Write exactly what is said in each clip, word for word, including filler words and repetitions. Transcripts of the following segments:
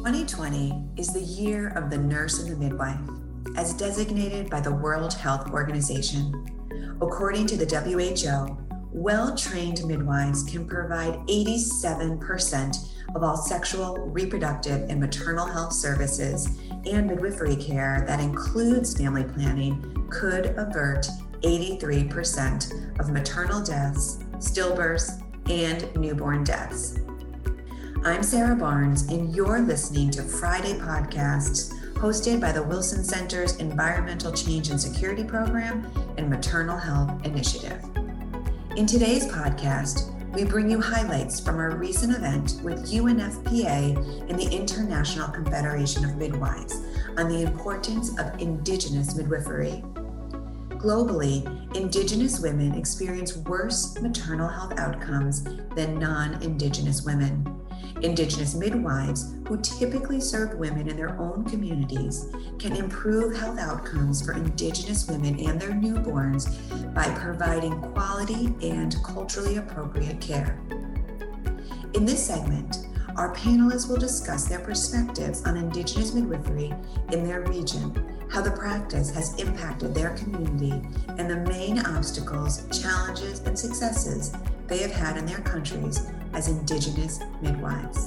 twenty twenty is the year of the nurse and the midwife, as designated by the World Health Organization. According to the W H O, well-trained midwives can provide eighty-seven percent of all sexual, reproductive, and maternal health services and midwifery care that includes family planning could avert eighty-three percent of maternal deaths, stillbirths, and newborn deaths. I'm Sarah Barnes, and you're listening to Friday Podcasts, hosted by the Wilson Center's Environmental Change and Security Program and Maternal Health Initiative. In today's podcast, we bring you highlights from our recent event with U N F P A and the International Confederation of Midwives on the importance of Indigenous midwifery. Globally, Indigenous women experience worse maternal health outcomes than non-Indigenous women. Indigenous midwives, who typically serve women in their own communities, can improve health outcomes for Indigenous women and their newborns by providing quality and culturally appropriate care. In this segment, our panelists will discuss their perspectives on Indigenous midwifery in their region, how the practice has impacted their community, and the main obstacles, challenges, and successes they have had in their countries as Indigenous midwives.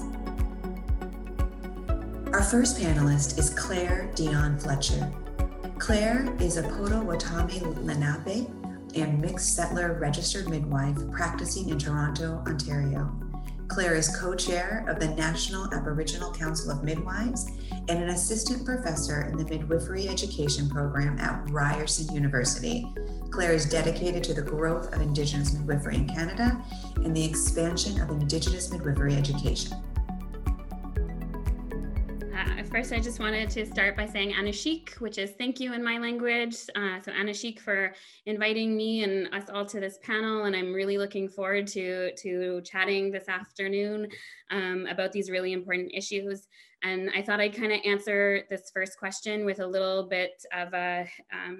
Our first panelist is Claire Dion Fletcher. Claire is a Potawatomi Lenape and mixed settler registered midwife practicing in Toronto, Ontario. Claire is co-chair of the National Aboriginal Council of Midwives and an assistant professor in the midwifery education program at Ryerson University. Claire is dedicated to the growth of Indigenous midwifery in Canada and the expansion of Indigenous midwifery education. Uh, first, I just wanted to start by saying Anishik, which is thank you in my language. Uh, so Anishik for inviting me and us all to this panel. And I'm really looking forward to, to chatting this afternoon um, about these really important issues. And I thought I'd kind of answer this first question with a little bit of a um,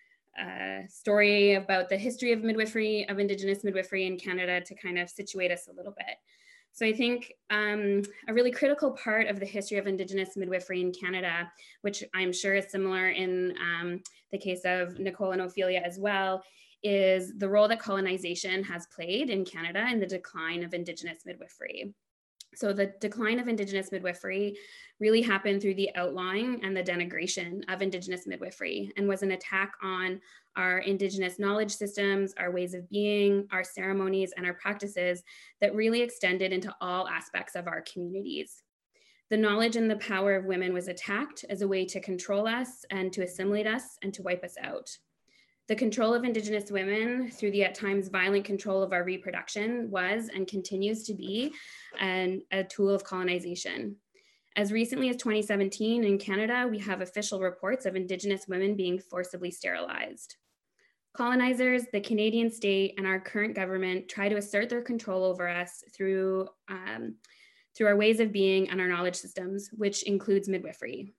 uh, story about the history of midwifery, of Indigenous midwifery in Canada to kind of situate us a little bit. So I think um, a really critical part of the history of Indigenous midwifery in Canada, which I'm sure is similar in um, the case of Nicole and Ophelia as well, is the role that colonization has played in Canada in the decline of Indigenous midwifery. So the decline of Indigenous midwifery really happened through the outlawing and the denigration of Indigenous midwifery and was an attack on our Indigenous knowledge systems, our ways of being, our ceremonies, and our practices that really extended into all aspects of our communities. The knowledge and the power of women was attacked as a way to control us and to assimilate us and to wipe us out. The control of Indigenous women through the at times violent control of our reproduction was and continues to be an, a tool of colonization. As recently as twenty seventeen in Canada, we have official reports of Indigenous women being forcibly sterilized. Colonizers, the Canadian state, and our current government try to assert their control over us through, um, through our ways of being and our knowledge systems, which includes midwifery.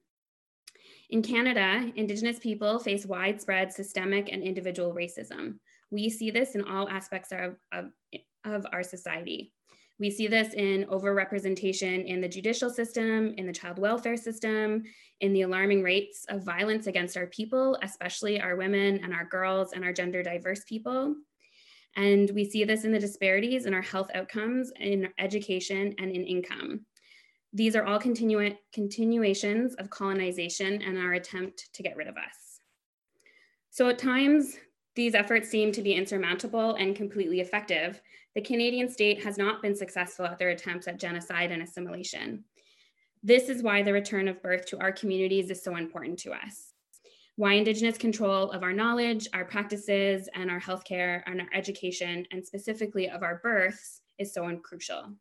In Canada, Indigenous people face widespread systemic and individual racism. We see this in all aspects of, of, of our society. We see this in overrepresentation in the judicial system, in the child welfare system, in the alarming rates of violence against our people, especially our women and our girls and our gender diverse people. And we see this in the disparities in our health outcomes, in education, and in income. These are all continu- continuations of colonization and our attempt to get rid of us. So at times, these efforts seem to be insurmountable and completely effective. The Canadian state has not been successful at their attempts at genocide and assimilation. This is why the return of birth to our communities is so important to us. Why Indigenous control of our knowledge, our practices, and our healthcare, and our education, and specifically of our births, is so crucial.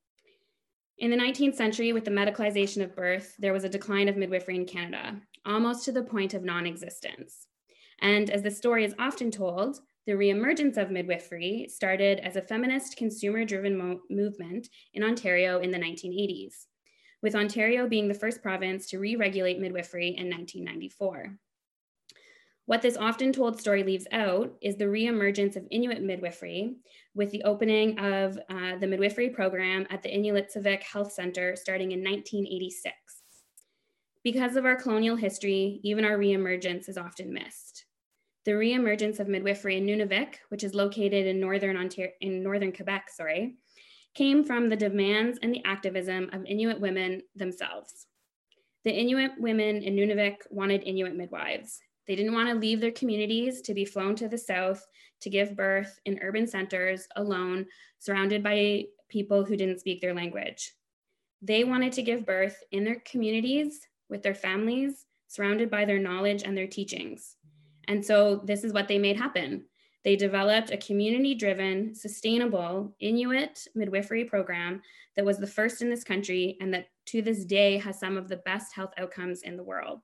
In the nineteenth century, with the medicalization of birth, there was a decline of midwifery in Canada, almost to the point of non-existence. And as the story is often told, the reemergence of midwifery started as a feminist consumer-driven mo- movement in Ontario in the nineteen eighties, with Ontario being the first province to re-regulate midwifery in nineteen ninety-four. What this often told story leaves out is the re-emergence of Inuit midwifery with the opening of uh, the midwifery program at the Inuitsivik Health Center starting in nineteen eighty-six. Because of our colonial history, even our re-emergence is often missed. The re-emergence of midwifery in Nunavik, which is located in northern Ontario, in northern Quebec, sorry, came from the demands and the activism of Inuit women themselves. The Inuit women in Nunavik wanted Inuit midwives. They didn't want to leave their communities to be flown to the south to give birth in urban centers alone, surrounded by people who didn't speak their language. They wanted to give birth in their communities with their families, surrounded by their knowledge and their teachings. And so this is what they made happen. They developed a community-driven, sustainable Inuit midwifery program that was the first in this country and that to this day has some of the best health outcomes in the world.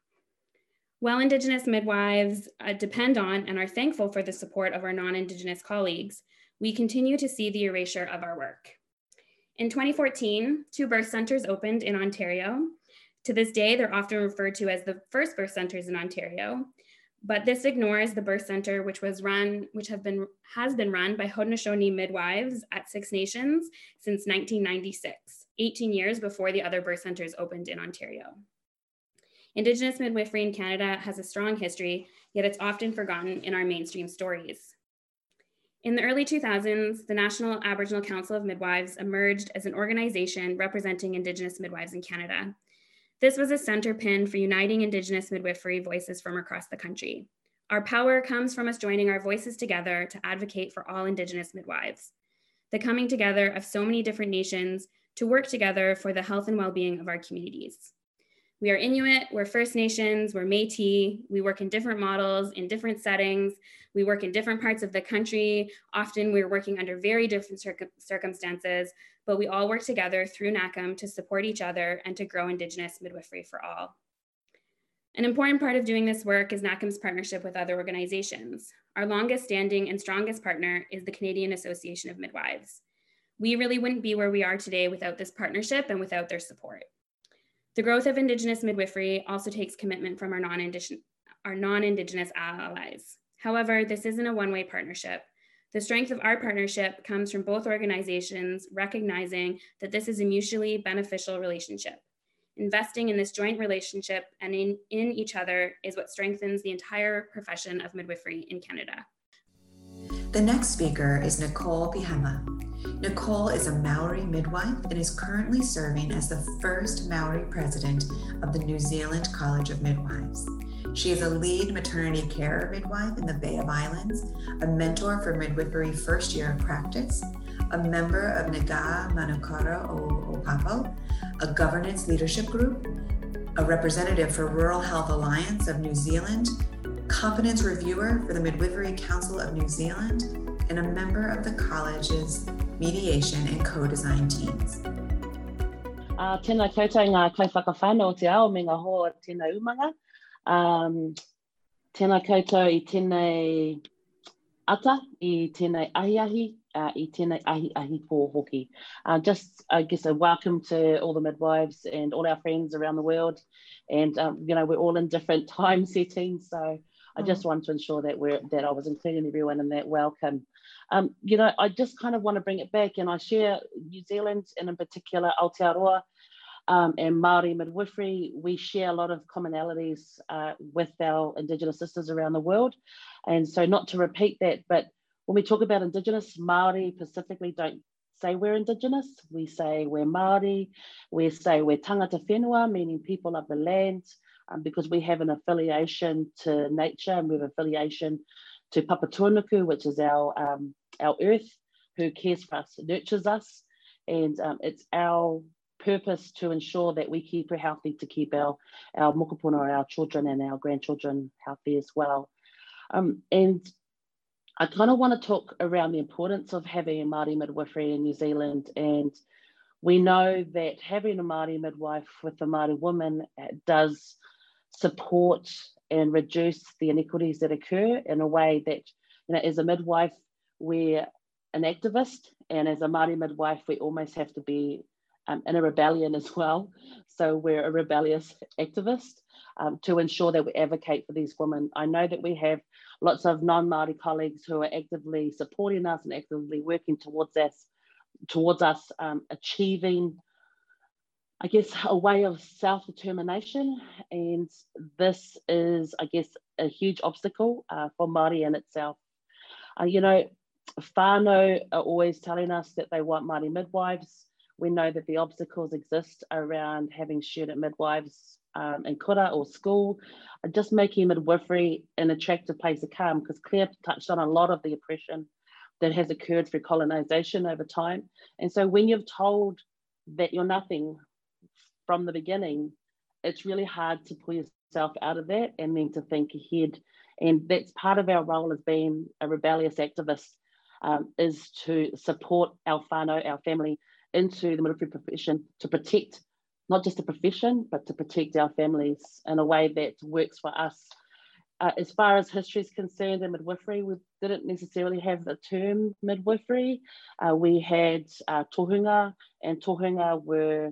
While Indigenous midwives uh, depend on and are thankful for the support of our non-Indigenous colleagues, we continue to see the erasure of our work. In twenty fourteen, two birth centers opened in Ontario. To this day, they're often referred to as the first birth centers in Ontario, but this ignores the birth center which was run, which have been, has been run by Haudenosaunee midwives at Six Nations since nineteen ninety-six, eighteen years before the other birth centers opened in Ontario. Indigenous midwifery in Canada has a strong history, yet it's often forgotten in our mainstream stories. In the early two thousands, the National Aboriginal Council of Midwives emerged as an organization representing Indigenous midwives in Canada. This was a center pin for uniting Indigenous midwifery voices from across the country. Our power comes from us joining our voices together to advocate for all Indigenous midwives. The coming together of so many different nations to work together for the health and well-being of our communities. We are Inuit, we're First Nations, we're Métis, we work in different models, in different settings, we work in different parts of the country. Often we're working under very different circ circumstances, but we all work together through NACM to support each other and to grow Indigenous midwifery for all. An important part of doing this work is NACM's partnership with other organizations. Our longest standing and strongest partner is the Canadian Association of Midwives. We really wouldn't be where we are today without this partnership and without their support. The growth of Indigenous midwifery also takes commitment from our non-Indigenous our non-Indigenous allies. However, this isn't a one-way partnership. The strength of our partnership comes from both organizations recognizing that this is a mutually beneficial relationship. Investing in this joint relationship and in, in each other is what strengthens the entire profession of midwifery in Canada. The next speaker is Nicole Pihama. Nicole is a Maori midwife and is currently serving as the first Maori president of the New Zealand College of Midwives. She is a lead maternity care midwife in the Bay of Islands, a mentor for midwifery first year of practice, a member of Naga Manukara o Opapo, a governance leadership group, a representative for Rural Health Alliance of New Zealand, competence reviewer for the Midwifery Council of New Zealand, and a member of the college's mediation and co-design teams. Uh, tēnā koutou ngā kaiwhakawhānau o te ao me ngā hoa tēnā umanga. Um, tēnā koutou I tēnei ata, I tēnei ahiahi, uh, I tēnei ahi ahi pō hoki. Uh, just, I guess, a welcome to all the midwives and all our friends around the world. And, um, you know, we're all in different time settings, so I just want to ensure that we're that I was including everyone in that welcome. Um, you know, I just kind of want to bring it back, and I share New Zealand, and in particular Aotearoa um, and Māori midwifery. We share a lot of commonalities uh, with our Indigenous sisters around the world. And so not to repeat that, but when we talk about Indigenous, Māori specifically don't say we're Indigenous. We say we're Māori. We say we're tangata whenua, meaning people of the land, um, because we have an affiliation to nature, and we have affiliation to Papatūānuku, which is our, um, our earth, who cares for us, nurtures us. And um, it's our purpose to ensure that we keep her healthy, to keep our, our mokopuna, our children and our grandchildren healthy as well. Um, and I kind of want to talk around the importance of having a Māori midwifery in New Zealand. And we know that having a Māori midwife with a Māori woman does support and reduce the inequities that occur in a way that, you know, as a midwife, we're an activist, and as a Māori midwife, we almost have to be um, in a rebellion as well. So we're a rebellious activist um, to ensure that we advocate for these women. I know that we have lots of non-Māori colleagues who are actively supporting us and actively working towards us, towards us um, achieving, I guess, a way of self-determination. And this is, I guess, a huge obstacle uh, for Māori in itself. Uh, you know, whānau are always telling us that they want Māori midwives. We know that the obstacles exist around having student midwives um, in kura or school, just making midwifery an attractive place to come, because Claire touched on a lot of the oppression that has occurred through colonisation over time. And so when you've told that you're nothing from the beginning, it's really hard to pull yourself out of that and then to think ahead. And that's part of our role as being a rebellious activist, um, is to support our whānau, our family, into the midwifery profession, to protect not just the profession, but to protect our families in a way that works for us. Uh, as far as history is concerned in midwifery, we didn't necessarily have the term midwifery. Uh, we had uh, tohunga, and tohunga were,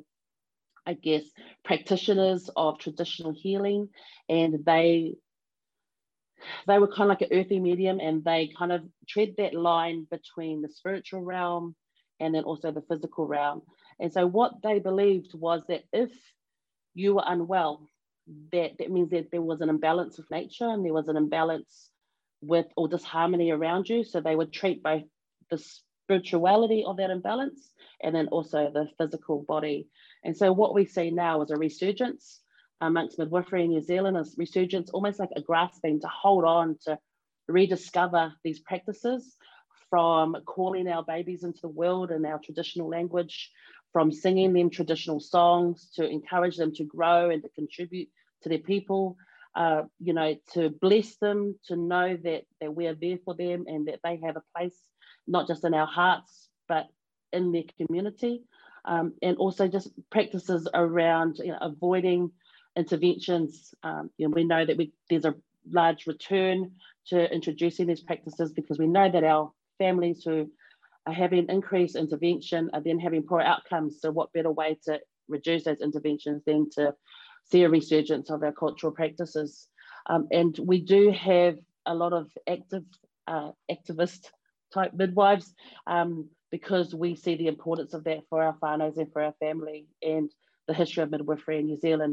I guess, practitioners of traditional healing, and they they were kind of like an earthy medium, and they kind of tread that line between the spiritual realm and then also the physical realm. And so what they believed was that if you were unwell, that, that means that there was an imbalance with nature, and there was an imbalance with or disharmony around you. So they would treat both the spirituality of that imbalance and then also the physical body. And so what we see now is a resurgence amongst midwifery in New Zealand, is resurgence, almost like a grasping to hold on, to rediscover these practices, from calling our babies into the world in our traditional language, from singing them traditional songs, to encourage them to grow and to contribute to their people, uh, you know, to bless them, to know that, that we are there for them and that they have a place, not just in our hearts, but in their community. Um, and also just practices around, you know, avoiding interventions. Um, you know, we know that we, there's a large return to introducing these practices, because we know that our families who are having increased intervention are then having poor outcomes. So what better way to reduce those interventions than to see a resurgence of our cultural practices? Um, and we do have a lot of active uh, activist type midwives, um, because we see the importance of that for our whānaus and for our family, and the history of midwifery in New Zealand.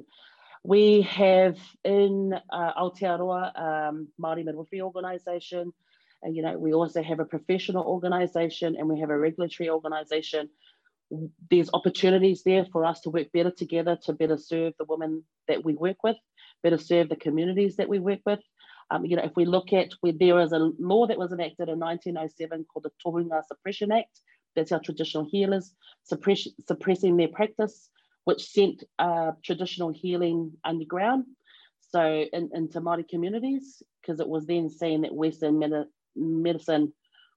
We have in uh, Aotearoa um, Māori Midwifery Organisation, and you know, we also have a professional organisation, and we have a regulatory organisation. There's opportunities there for us to work better together, to better serve the women that we work with, better serve the communities that we work with. Um, you know, if we look at where there is a law that was enacted in nineteen oh seven called the Tohunga Suppression Act, that's our traditional healers suppress, suppressing their practice, which sent uh, traditional healing underground, so in, into Māori communities, because it was then seen that Western med medicine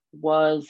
was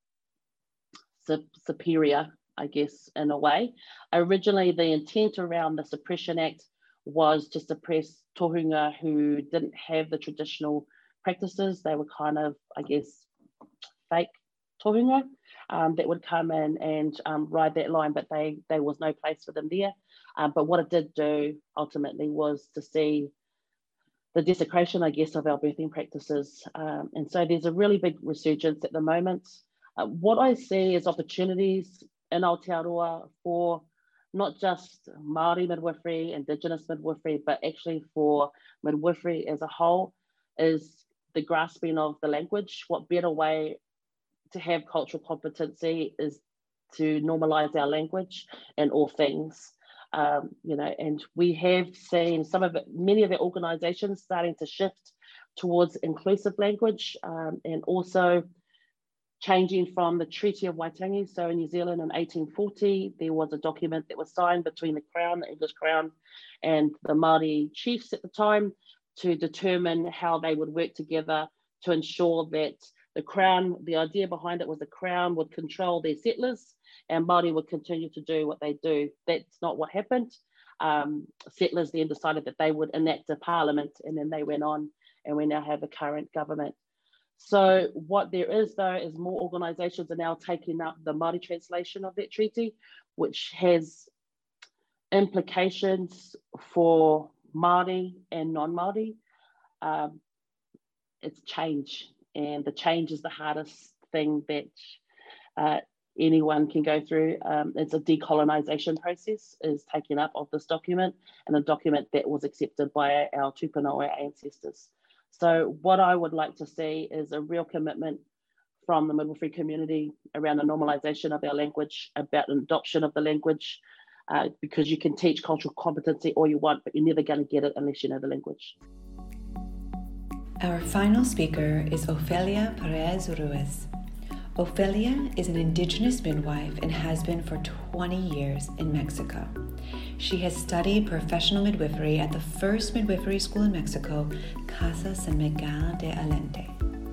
su superior, I guess, in a way. Originally, the intent around the Suppression Act was to suppress tohunga who didn't have the traditional practices. They were kind of, I guess, fake tohunga um, that would come in and um, ride that line, but they there was no place for them there. Um, but what it did do ultimately was to see the desecration, I guess, of our birthing practices. Um, and so there's a really big resurgence at the moment. Uh, what I see is opportunities in Aotearoa for not just Māori midwifery, Indigenous midwifery, but actually for midwifery as a whole, is the grasping of the language. What better way to have cultural competency is to normalise our language in all things. Um, you know, and we have seen some of it, many of the organisations starting to shift towards inclusive language, um, and also changing from the Treaty of Waitangi. So in New Zealand in eighteen forty, there was a document that was signed between the Crown, the English Crown, and the Māori chiefs at the time to determine how they would work together to ensure that the Crown, the idea behind it was the Crown would control their settlers and Māori would continue to do what they do. That's not what happened. Um, settlers then decided that they would enact a parliament, and then they went on, and we now have a current government. So what there is, though, is more organisations are now taking up the Māori translation of that treaty. which has implications for Māori and non-Māori. Um, it's change, and the change is the hardest thing that uh, anyone can go through. Um, it's a decolonization process is taking up of this document, and a document that was accepted by our tupuna ancestors. So what I would like to see is a real commitment from the midwifery community around the normalization of our language, about an adoption of the language, uh, because you can teach cultural competency all you want, but you're never going to get it unless you know the language. Our final speaker is Ofelia Perez Ruiz. Ofelia is an Indigenous midwife and has been for twenty years in Mexico. She has studied professional midwifery at the first midwifery school in Mexico, Casa San Miguel de Allende.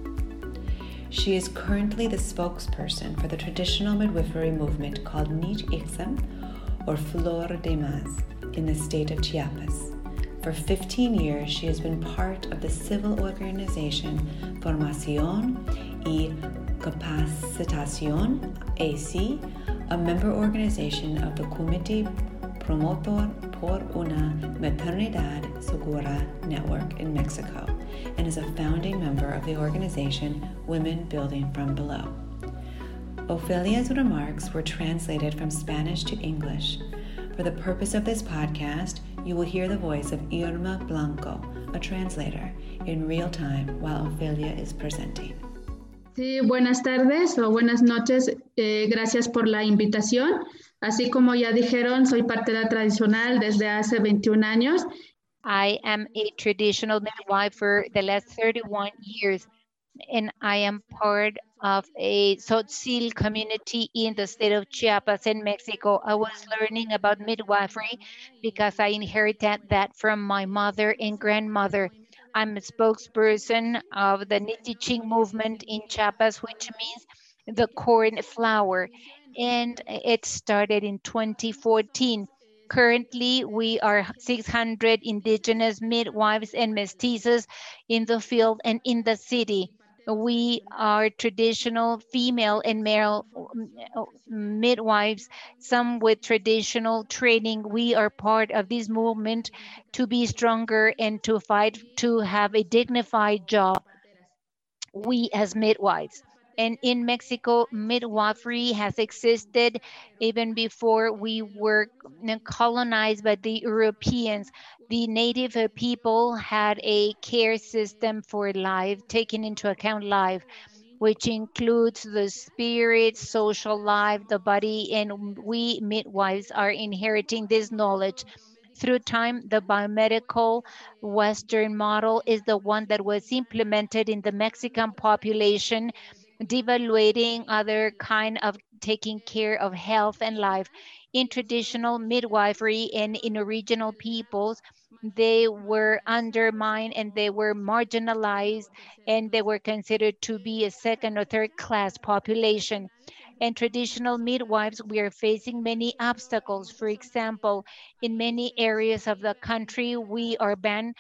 She is currently the spokesperson for the traditional midwifery movement called Nit Ixem, or Flor de Mas, in the state of Chiapas. For fifteen years, she has been part of the civil organization Formación y Capacitación A C, a member organization of the Comité Promotor por una Maternidad Segura network in Mexico, and is a founding member of the organization Women Building from Below. Ofelia's remarks were translated from Spanish to English. For the purpose of this podcast, you will hear the voice of Irma Blanco, a translator, in real time while Ofelia is presenting. Sí, buenas tardes o buenas noches. Eh, gracias por la invitación. Así como ya dijeron, soy partera tradicional desde hace veintiún años. I am a traditional midwife for the last thirty-one years, and I am part of a Tzotzil community in the state of Chiapas in Mexico. I was learning about midwifery because I inherited that from my mother and grandmother. I'm a spokesperson of the Nitiching movement in Chiapas, which means the corn flour, and it started in twenty fourteen. Currently, we are six hundred indigenous midwives and mestizos in the field and in the city. We are traditional female and male midwives, some with traditional training. We are part of this movement to be stronger and to fight to have a dignified job. We as midwives. And in Mexico, midwifery has existed even before we were colonized by the Europeans. The native people had a care system for life, taking into account life, which includes the spirit, social life, the body, and we midwives are inheriting this knowledge. Through time, the biomedical Western model is the one that was implemented in the Mexican population, devaluating other kind of taking care of health and life. In traditional midwifery and in original peoples, they were undermined and they were marginalized, and they were considered to be a second or third class population. And traditional midwives, we are facing many obstacles. For example, in many areas of the country, we are banned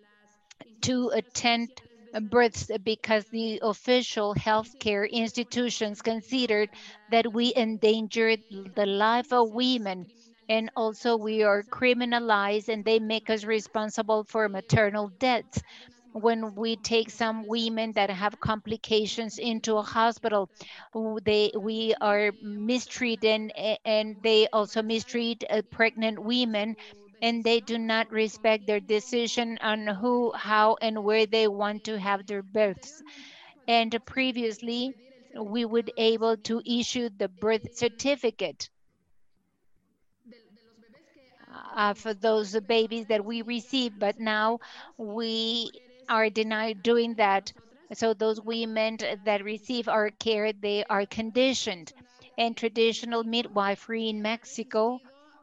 to attend births because the official healthcare institutions considered that we endangered the life of women. And also we are criminalized, and they make us responsible for maternal deaths. When we take some women that have complications into a hospital, they we are mistreated, and they also mistreat uh, pregnant women, and they do not respect their decision on who, how, and where they want to have their births. And previously, we would able to issue the birth certificate uh, for those babies that we receive, but now we are denied doing that. So those women that receive our care, they are conditioned. And traditional midwifery in Mexico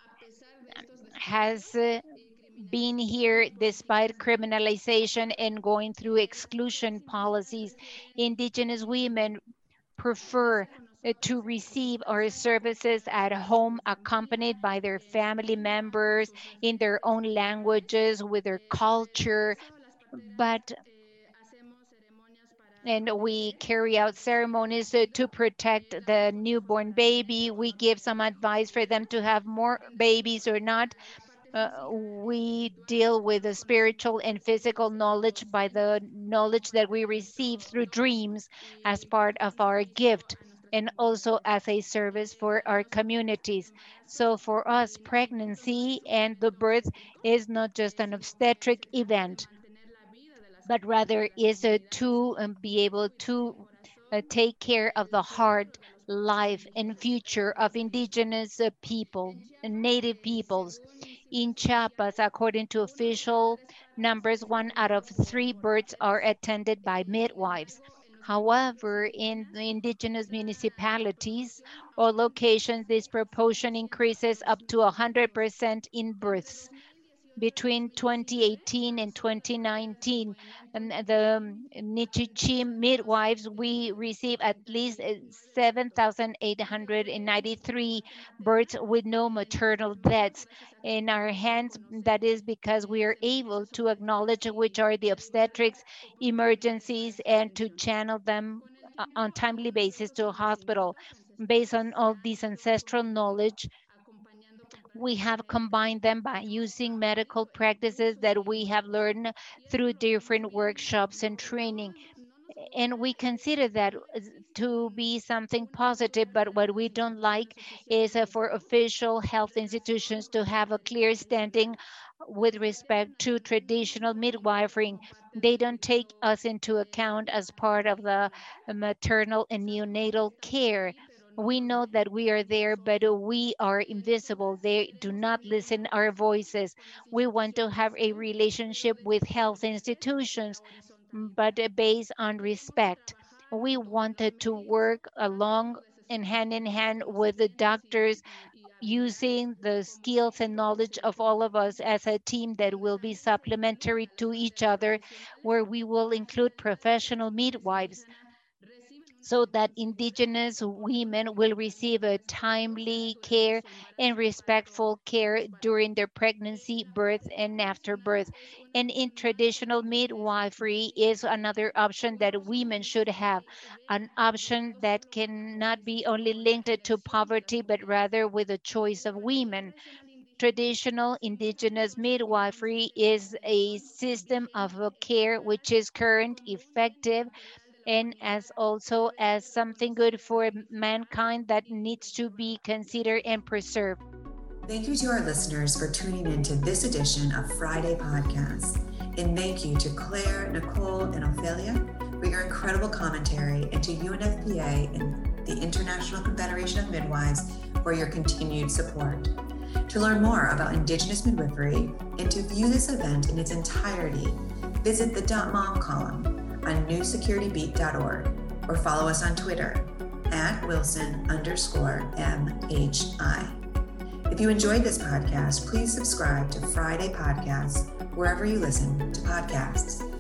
has uh, been here despite criminalization and going through exclusion policies. Indigenous women prefer uh, to receive our services at home, accompanied by their family members in their own languages, with their culture. But and we carry out ceremonies uh, to protect the newborn baby. We give some advice for them to have more babies or not. Uh, we deal with the spiritual and physical knowledge by the knowledge that we receive through dreams as part of our gift and also as a service for our communities. So for us, pregnancy and the birth is not just an obstetric event, but rather is uh, to um, be able to uh, take care of the heart, life, and future of indigenous uh, people, native peoples. In Chiapas, according to official numbers, one out of three births are attended by midwives. However, in the indigenous municipalities or locations, this proportion increases up to one hundred percent in births. Between twenty eighteen and twenty nineteen, and the um, Nichichi midwives, we received at least uh, seven thousand eight hundred ninety-three births with no maternal deaths in our hands. That is because we are able to acknowledge which are the obstetrics emergencies and to channel them uh, on timely basis to a hospital. Based on all this ancestral knowledge, we have combined them by using medical practices that we have learned through different workshops and training. And we consider that to be something positive, but what we don't like is uh, for official health institutions to have a clear standing with respect to traditional midwifery. They don't take us into account as part of the maternal and neonatal care. We know that we are there, but we are invisible. They do not listen our voices. We want to have a relationship with health institutions, but based on respect. We wanted to work along and hand in hand with the doctors, using the skills and knowledge of all of us as a team that will be supplementary to each other, where we will include professional midwives so that indigenous women will receive a timely care and respectful care during their pregnancy, birth, and after birth. And in traditional midwifery is another option that women should have, an option that cannot be only linked to poverty, but rather with the choice of women. Traditional indigenous midwifery is a system of care which is current, effective, and as also as something good for mankind that needs to be considered and preserved. Thank you to our listeners for tuning in to this edition of Friday Podcast. And thank you to Claire, Nicole, and Ophelia for your incredible commentary, and to U N F P A and the International Confederation of Midwives for your continued support. To learn more about Indigenous midwifery and to view this event in its entirety, visit the .mom column on new security beat dot org or follow us on Twitter at Wilson underscore M H I. If you enjoyed this podcast, please subscribe to Friday Podcasts wherever you listen to podcasts.